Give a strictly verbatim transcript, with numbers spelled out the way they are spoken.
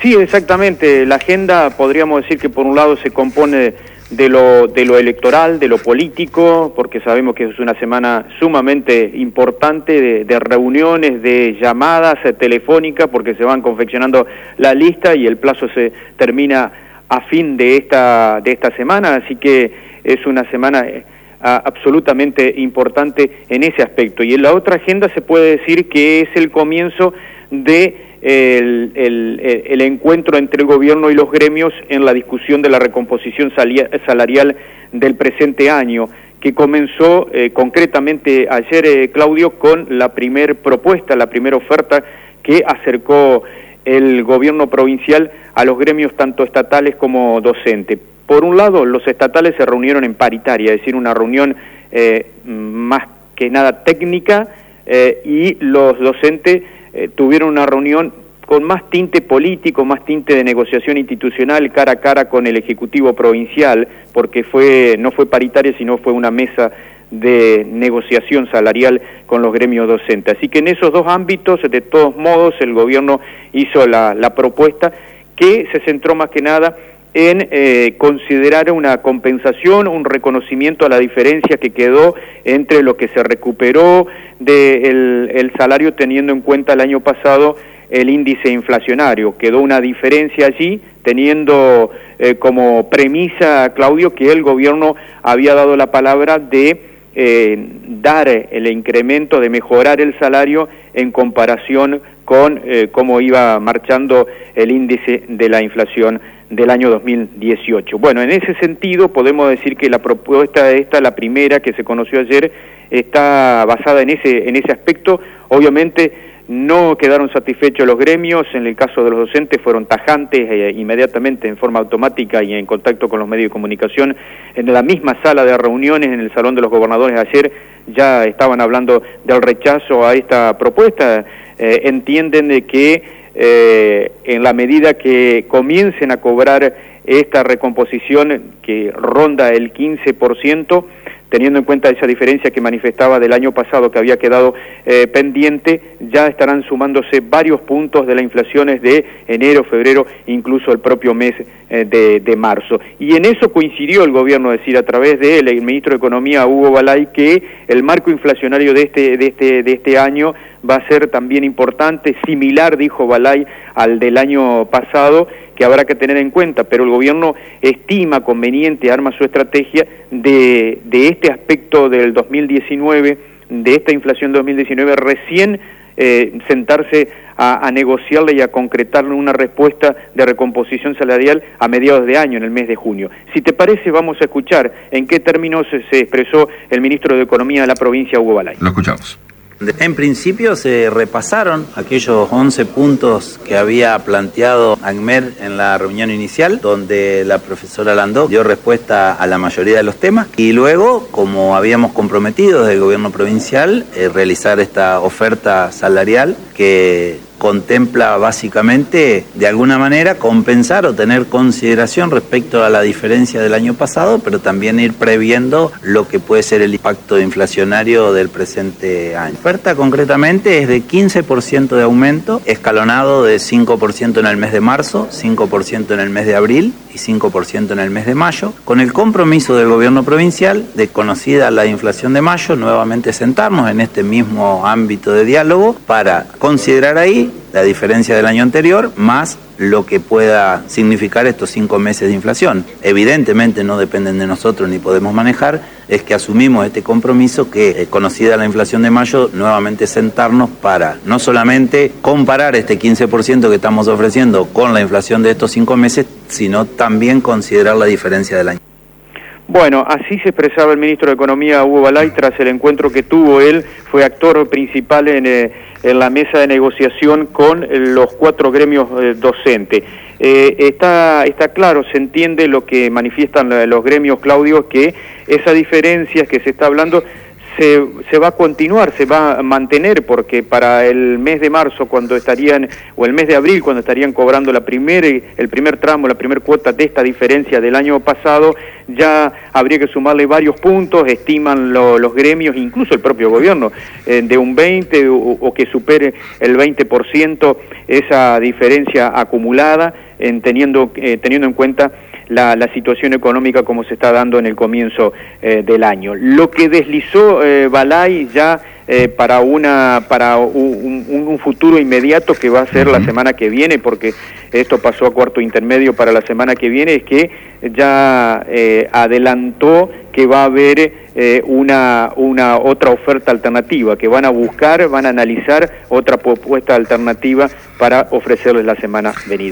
Sí, exactamente. La agenda, podríamos decir que por un lado se compone de lo, de lo electoral, de lo político, porque sabemos que es una semana sumamente importante de, de reuniones, de llamadas eh, telefónicas, porque se van confeccionando la lista y el plazo se termina a fin de esta, de esta semana, así que es una semana eh, a, absolutamente importante en ese aspecto. Y en la otra agenda se puede decir que es el comienzo de El, el, el encuentro entre el gobierno y los gremios en la discusión de la recomposición salarial del presente año, que comenzó eh, concretamente ayer, eh, Claudio, con la primer propuesta, la primera oferta que acercó el gobierno provincial a los gremios tanto estatales como docentes. Por un lado, los estatales se reunieron en paritaria, es decir, una reunión eh, más que nada técnica, eh, y los docentes Eh, tuvieron una reunión con más tinte político, más tinte de negociación institucional, cara a cara con el Ejecutivo Provincial, porque fue no fue paritaria, sino fue una mesa de negociación salarial con los gremios docentes. Así que en esos dos ámbitos, de todos modos, el gobierno hizo la, la propuesta que se centró más que nada en eh, considerar una compensación, un reconocimiento a la diferencia que quedó entre lo que se recuperó del el salario teniendo en cuenta el año pasado el índice inflacionario. Quedó una diferencia allí, teniendo eh, como premisa, Claudio, que el gobierno había dado la palabra de eh, dar el incremento, de mejorar el salario en comparación con eh, cómo iba marchando el índice de la inflación del año dos mil dieciocho. Bueno, en ese sentido podemos decir que la propuesta esta, la primera que se conoció ayer, está basada en ese en ese aspecto. Obviamente no quedaron satisfechos los gremios, en el caso de los docentes fueron tajantes eh, inmediatamente, en forma automática y en contacto con los medios de comunicación, en la misma sala de reuniones, en el Salón de los Gobernadores ayer, ya estaban hablando del rechazo a esta propuesta. Eh, entienden de que Eh, en la medida que comiencen a cobrar esta recomposición que ronda el quince por ciento, teniendo en cuenta esa diferencia que manifestaba del año pasado que había quedado eh, pendiente, ya estarán sumándose varios puntos de la inflación de enero, febrero, incluso el propio mes eh, de, de marzo. Y en eso coincidió el gobierno, es decir, a través de él, el ministro de Economía, Hugo Balay, que el marco inflacionario de este, de este, de este año va a ser también importante, similar, dijo Balay, al del año pasado, que habrá que tener en cuenta, pero el gobierno estima conveniente, arma su estrategia de, de este aspecto del dos mil diecinueve, de esta inflación dos mil diecinueve, recién eh, sentarse a, a negociarle y a concretarle una respuesta de recomposición salarial a mediados de año, en el mes de junio. Si te parece, vamos a escuchar en qué términos se expresó el ministro de Economía de la provincia, Hugo Balay. Lo escuchamos. En principio se repasaron aquellos once puntos que había planteado ANMER en la reunión inicial, donde la profesora Landó dio respuesta a la mayoría de los temas, y luego, como habíamos comprometido desde el gobierno provincial, eh, realizar esta oferta salarial que contempla básicamente, de alguna manera, compensar o tener consideración respecto a la diferencia del año pasado, pero también ir previendo lo que puede ser el impacto inflacionario del presente año. La oferta concretamente es de quince por ciento de aumento, escalonado de cinco por ciento en el mes de marzo, cinco por ciento en el mes de abril y cinco por ciento en el mes de mayo, con el compromiso del gobierno provincial de, conocida la inflación de mayo, nuevamente sentarnos en este mismo ámbito de diálogo para considerar ahí la diferencia del año anterior, más lo que pueda significar estos cinco meses de inflación. Evidentemente no dependen de nosotros ni podemos manejar, es que asumimos este compromiso que, eh, conocida la inflación de mayo, nuevamente sentarnos para no solamente comparar este quince por ciento que estamos ofreciendo con la inflación de estos cinco meses, sino también considerar la diferencia del año. Bueno, así se expresaba el ministro de Economía, Hugo Balay, tras el encuentro que tuvo él, fue actor principal en, eh, en la mesa de negociación con eh, los cuatro gremios eh, docentes. Eh, está, está claro, se entiende lo que manifiestan los gremios, Claudio, que esa diferencia que se está hablando se, se va a continuar, se va a mantener, porque para el mes de marzo, cuando estarían, o el mes de abril, cuando estarían cobrando la primer, el primer tramo, la primera cuota de esta diferencia del año pasado, ya habría que sumarle varios puntos, estiman lo, los gremios, incluso el propio gobierno, eh, de un veinte o, o que supere el veinte por ciento esa diferencia acumulada, en teniendo, eh, teniendo en cuenta La, la situación económica como se está dando en el comienzo eh, del año. Lo que deslizó eh, Balay ya eh, para una para un, un, un futuro inmediato que va a ser uh-huh. la semana que viene, porque esto pasó a cuarto intermedio para la semana que viene, es que ya eh, adelantó que va a haber eh, una, una otra oferta alternativa, que van a buscar, van a analizar otra propuesta alternativa para ofrecerles la semana venidera.